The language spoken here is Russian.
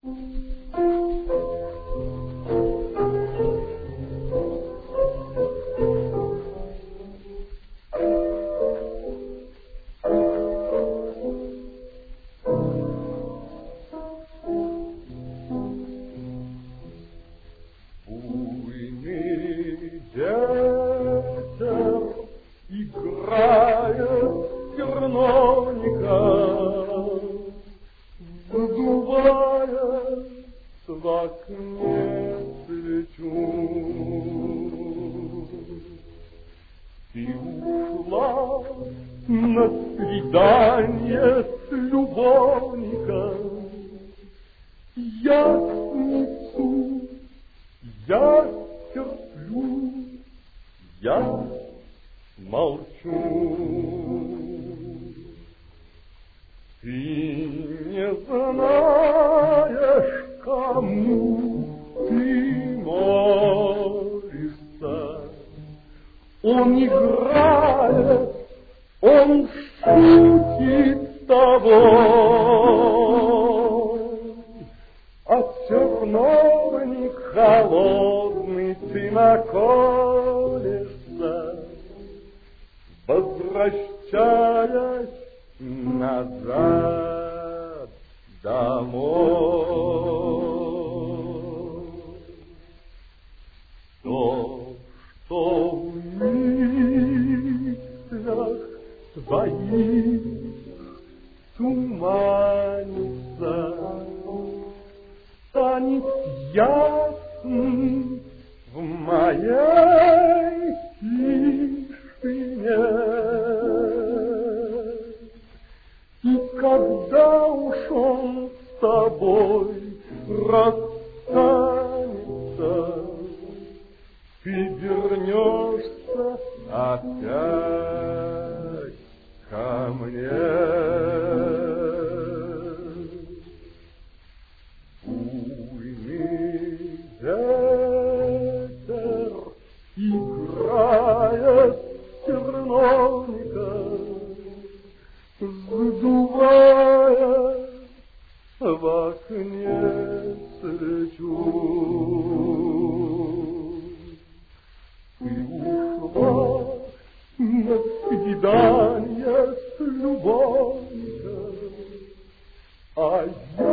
На свидание с любовником я снесу, я терплю, я молчу. Ты не знаешь, кому ты молишься. Он играет, он шутит с тобой, а терновник холодный ты наколешься, возвращаясь назад домой. То, что в мыслях твоих туманится, станет ясным в моей тишине. И когда уж он с тобой расстанется, ты вернешься опять ко мне. Буйный ветер играет с терновником, задувая в окне свечу. Ты ушла на свидание с любовником, а я